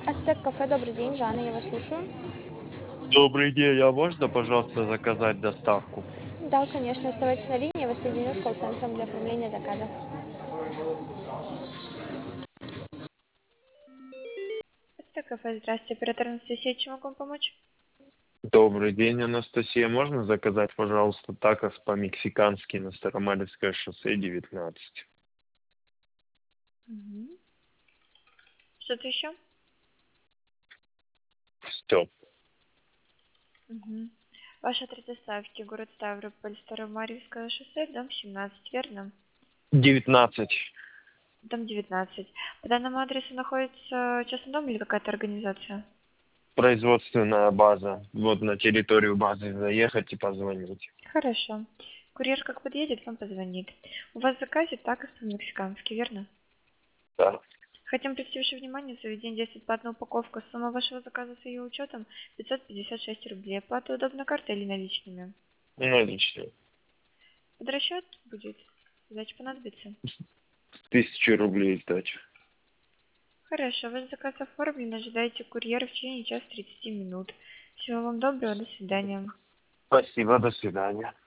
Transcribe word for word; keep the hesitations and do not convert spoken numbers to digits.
Ацтек кафе, добрый день, Жанна, я вас слушаю. Добрый день, а можно, пожалуйста, заказать доставку? Да, конечно, оставайтесь на линии, я вас соединю с колл-центром для оформления заказа. Ацтек кафе, здравствуйте, оператор Анастасия, чем могу вам помочь? Добрый день, Анастасия. Можно заказать, пожалуйста, такос по-мексикански на Старомалевское шоссе девятнадцать? Угу. Что-то еще? Все. Угу. Ваш адрес доставки, город Ставрополь, Старомарьевское шоссе, дом семнадцать, верно? девятнадцать. Дом девятнадцать. По данному адресу находится частный дом или какая-то организация? Производственная база. Вот на территорию базы заехать и позвонить. Хорошо. Курьер как подъедет, вам позвонит. У вас в заказе такос по-мексикански, верно? Да. Хотим привлечь ваше внимание, в заведении действует платная упаковка. Сумма вашего заказа с ее учетом пятьсот пятьдесят шесть рублей. Оплата удобно картой или наличными? Наличные. Под расчет будет. Сдача понадобится. Тысячу рублей сдача. Хорошо, ваш заказ оформлен. Ожидайте курьера в течение часа тридцати минут. Всего вам доброго, до свидания. Спасибо, до свидания.